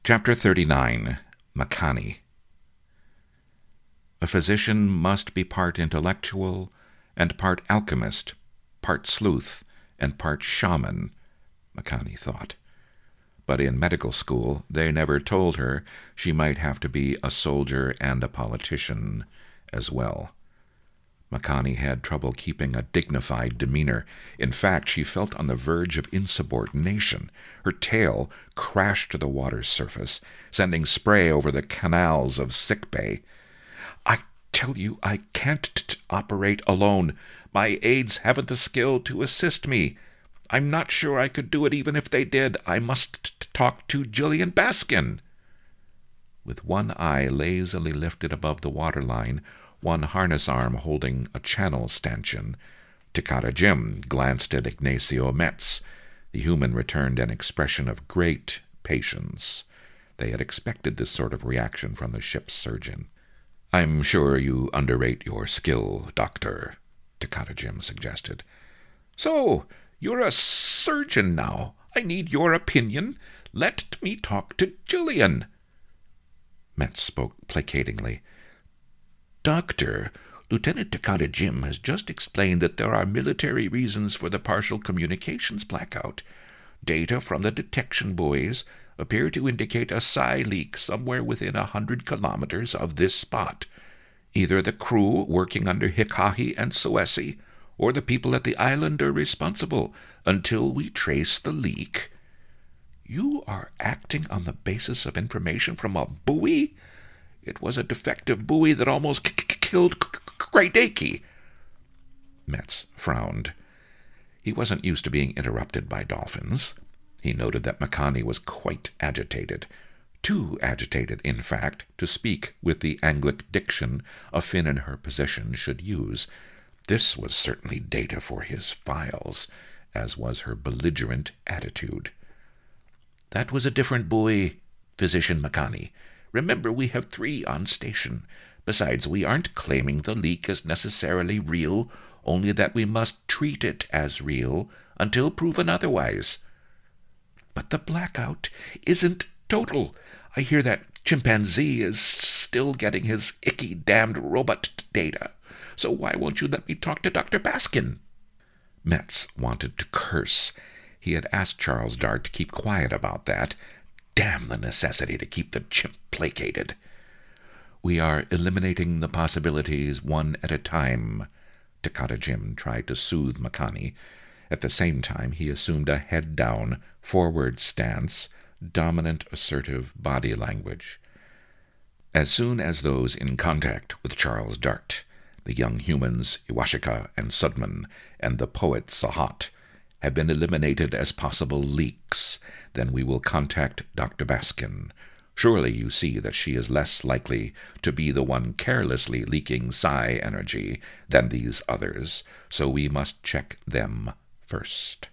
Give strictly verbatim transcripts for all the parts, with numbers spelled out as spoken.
Chapter thirty-nine. Makani. A physician must be part intellectual and part alchemist, part sleuth and part shaman, Makani thought. But in medical school they never told her she might have to be a soldier and a politician as well. Makani had trouble keeping a dignified demeanor. In fact, she felt on the verge of insubordination. Her tail crashed to the water's surface, sending spray over the canals of sickbay. "I tell you, I can't t- operate alone. My aides haven't the skill to assist me. I'm not sure I could do it even if they did. I must t- talk to Gillian Baskin." With one eye lazily lifted above the waterline, one harness arm holding a channel stanchion, Takata Jim glanced at Ignacio Metz. The human returned an expression of great patience. They had expected this sort of reaction from the ship's surgeon. "I'm sure you underrate your skill, Doctor," Takata Jim suggested. "So, you're a surgeon now. I need your opinion. Let me talk to Gillian." Metz spoke placatingly. "Doctor, Lieutenant Takata Jim has just explained that there are military reasons for the partial communications blackout. Data from the detection buoys appear to indicate a psi leak somewhere within a hundred kilometers of this spot. Either the crew working under Hikahi and Soesi, or the people at the island are responsible until we trace the leak." "You are acting on the basis of information from a buoy? It was a defective buoy that almost k- k- killed Greydaki." Metz frowned. He wasn't used to being interrupted by dolphins. He noted that Makani was quite agitated. Too agitated, in fact, to speak with the Anglic diction a Finn in her position should use. This was certainly data for his files, as was her belligerent attitude. "That was a different buoy, Physician Makani. Remember, we have three on station. Besides, we aren't claiming the leak is necessarily real, only that we must treat it as real until proven otherwise." "But the blackout isn't total. I hear that chimpanzee is still getting his icky damned robot data. So why won't you let me talk to Doctor Baskin?" Metz wanted to curse. He had asked Charles Dart to keep quiet about that. Damn the necessity to keep the chimp placated. "We are eliminating the possibilities one at a time," Takata Jim tried to soothe Makani. At the same time, he assumed a head-down, forward stance, dominant, assertive body language. As soon as those in contact with Charles Dart, the young humans Iwashika and Sudman, and the poet Sahat, have been eliminated as possible leaks, then we will contact Doctor Baskin. Surely you see that she is less likely to be the one carelessly leaking psi energy than these others, so we must check them first."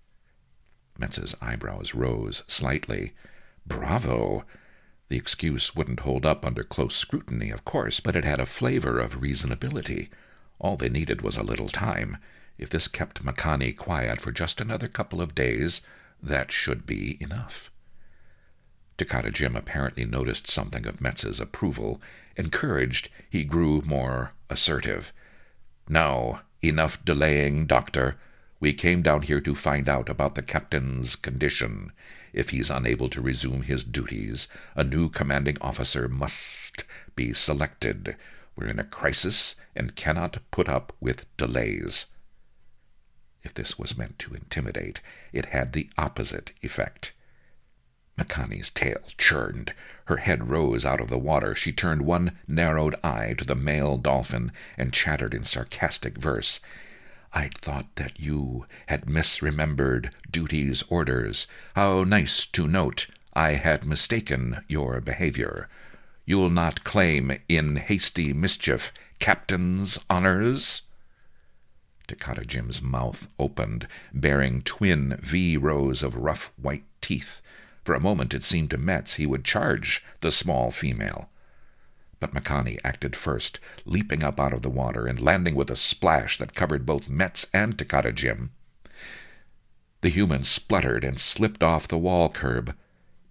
Metz's eyebrows rose slightly. Bravo! The excuse wouldn't hold up under close scrutiny, of course, but it had a flavor of reasonability. All they needed was a little time. If this kept Makani quiet for just another couple of days, that should be enough. Takata Jim apparently noticed something of Metz's approval. Encouraged, he grew more assertive. "Now, enough delaying, Doctor. We came down here to find out about the captain's condition. If he's unable to resume his duties, a new commanding officer must be selected. We're in a crisis and cannot put up with delays." If this was meant to intimidate, it had the opposite effect. Makani's tail churned. Her head rose out of the water. She turned one narrowed eye to the male dolphin and chattered in sarcastic verse. "I'd thought that you had misremembered duty's orders. How nice to note I had mistaken your behavior. You'll not claim in hasty mischief captain's honors?" Takata Jim's mouth opened, bearing twin V rows of rough white teeth. For a moment it seemed to Metz he would charge the small female. But Makani acted first, leaping up out of the water and landing with a splash that covered both Metz and Takata Jim. The human spluttered and slipped off the wall curb.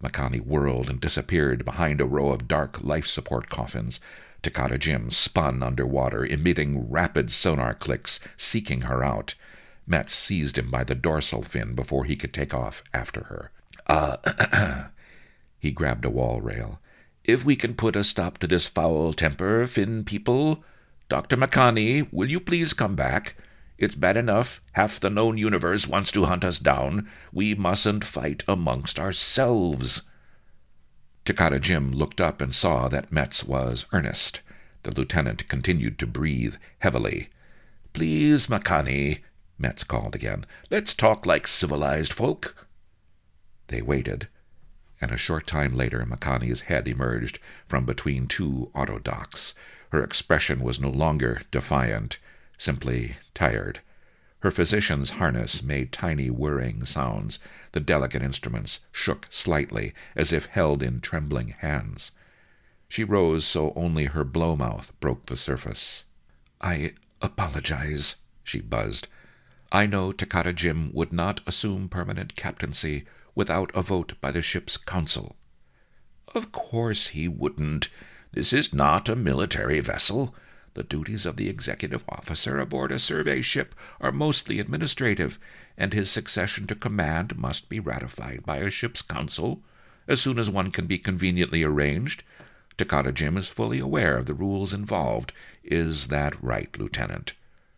Makani whirled and disappeared behind a row of dark life-support coffins. Takata Jim spun underwater, emitting rapid sonar clicks, seeking her out. Metz seized him by the dorsal fin before he could take off after her. Uh, he grabbed a wall rail. If we can put a stop to this foul temper, Finn people, Doctor Makani, will you please come back? It's bad enough half the known universe wants to hunt us down. We mustn't fight amongst ourselves. Takata Jim looked up and saw that Metz was earnest. The lieutenant continued to breathe heavily. Please, Makani, Metz called again. Let's talk like civilized folk. They waited, and a short time later Makani's head emerged from between two autodocs. Her expression was no longer defiant, simply tired. Her physician's harness made tiny whirring sounds. The delicate instruments shook slightly, as if held in trembling hands. She rose so only her blowmouth broke the surface. I apologize, she buzzed. I know Takata Jim would not assume permanent captaincy without a vote by the ship's council. Of course he wouldn't. This is not a military vessel. The duties of the executive officer aboard a survey ship are mostly administrative, and his succession to command must be ratified by a ship's council as soon as one can be conveniently arranged. Takata Jim is fully aware of the rules involved. Is that right, Lieutenant?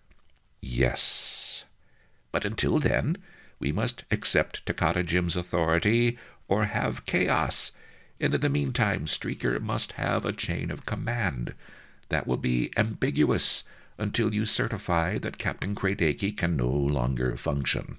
Yes. But until then, we must accept Takata Jim's authority or have chaos. And in the meantime, Streaker must have a chain of command. That will be ambiguous until you certify that Captain Kraidaki can no longer function.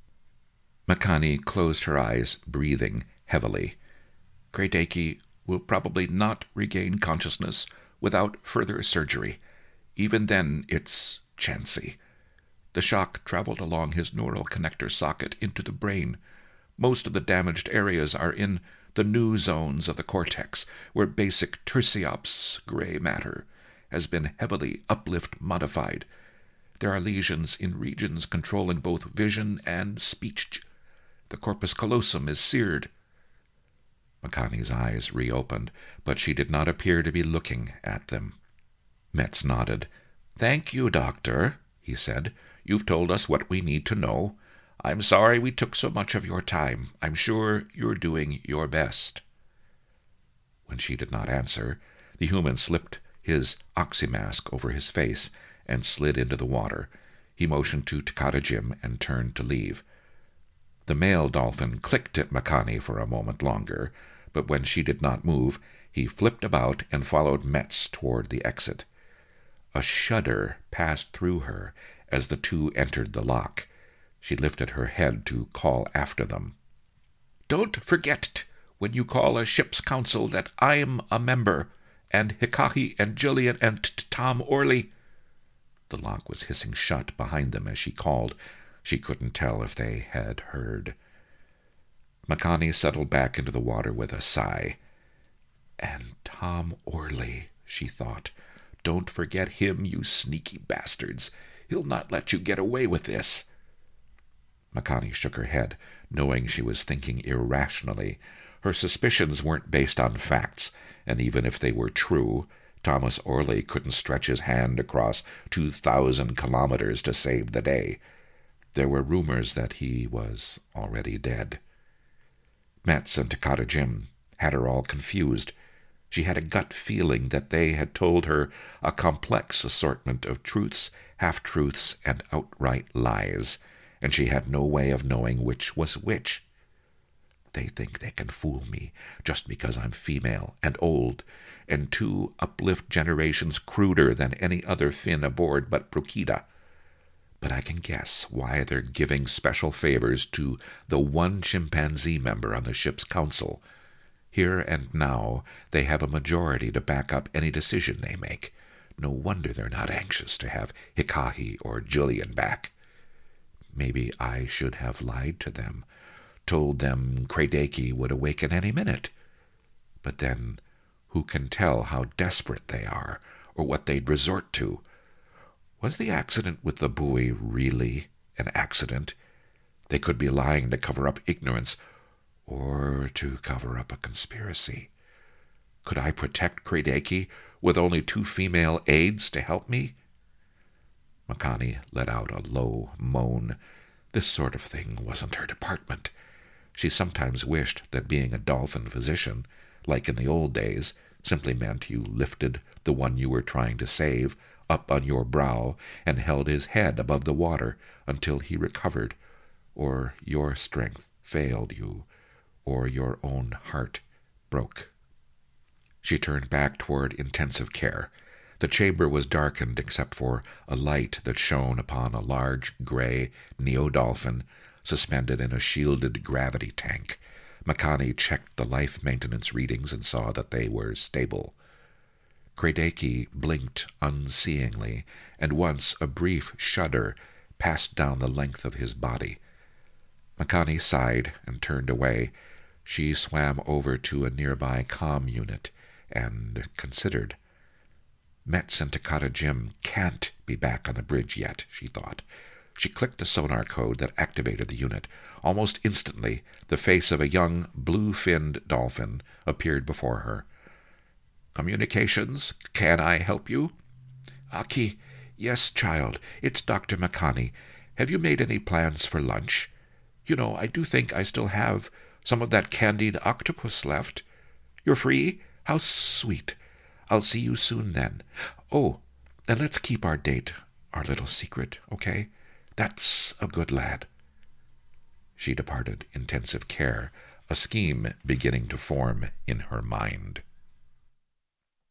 Makani closed her eyes, breathing heavily. Kraidaki will probably not regain consciousness without further surgery. Even then, it's chancy. The shock traveled along his neural connector socket into the brain. Most of the damaged areas are in the new zones of the cortex, where basic tertiops gray matter has been heavily uplift-modified. There are lesions in regions controlling both vision and speech. The corpus callosum is seared. Makani's eyes reopened, but she did not appear to be looking at them. Metz nodded. Thank you, Doctor, he said. You've told us what we need to know. I'm sorry we took so much of your time. I'm sure you're doing your best. When she did not answer, the human slipped his oxymask over his face and slid into the water. He motioned to Takata Jim and turned to leave. The male dolphin clicked at Makani for a moment longer, but when she did not move, he flipped about and followed Metz toward the exit. A shudder passed through her as the two entered the lock. She lifted her head to call after them. Don't forget, when you call a ship's council, that I'm a member, and Hikahi and Jillian and Tom Orley. The lock was hissing shut behind them as she called. She couldn't tell if they had heard. Makani settled back into the water with a sigh. And Tom Orley, she thought. Don't forget him, you sneaky bastards. He'll not let you get away with this. Makani shook her head, knowing she was thinking irrationally. Her suspicions weren't based on facts, and even if they were true, Thomas Orley couldn't stretch his hand across two thousand kilometers to save the day. There were rumors that he was already dead. Metz and Takata Jim had her all confused. She had a gut feeling that they had told her a complex assortment of truths, half-truths, and outright lies, and she had no way of knowing which was which. They think they can fool me just because I'm female and old, and two uplift generations cruder than any other Finn aboard but Procida. But I can guess why they're giving special favors to the one chimpanzee member on the ship's council. Here and now they have a majority to back up any decision they make. No wonder they're not anxious to have Hikahi or Jillian back. Maybe I should have lied to them, told them Kraidaki would awaken any minute. But then, who can tell how desperate they are, or what they'd resort to? Was the accident with the buoy really an accident? They could be lying to cover up ignorance. Or to cover up a conspiracy. Could I protect Craidake with only two female aides to help me? Makani let out a low moan. This sort of thing wasn't her department. She sometimes wished that being a dolphin physician, like in the old days, simply meant you lifted the one you were trying to save up on your brow and held his head above the water until he recovered, or your strength failed you, or your own heart broke. She turned back toward intensive care. The chamber was darkened except for a light that shone upon a large gray neo-dolphin suspended in a shielded gravity tank. Makani checked the life maintenance readings and saw that they were stable. Craidake blinked unseeingly, and once a brief shudder passed down the length of his body. Makani sighed and turned away. She swam over to a nearby comm unit and considered. Metz and Takata Jim can't be back on the bridge yet, she thought. She clicked the sonar code that activated the unit. Almost instantly, the face of a young, blue-finned dolphin appeared before her. "Communications, can I help you?" "Aki, yes, child, it's Doctor Makani. Have you made any plans for lunch? You know, I do think I still have some of that candied octopus left. You're free? How sweet. I'll see you soon then. Oh, and let's keep our date, our little secret, okay? That's a good lad." She departed intensive care, a scheme beginning to form in her mind.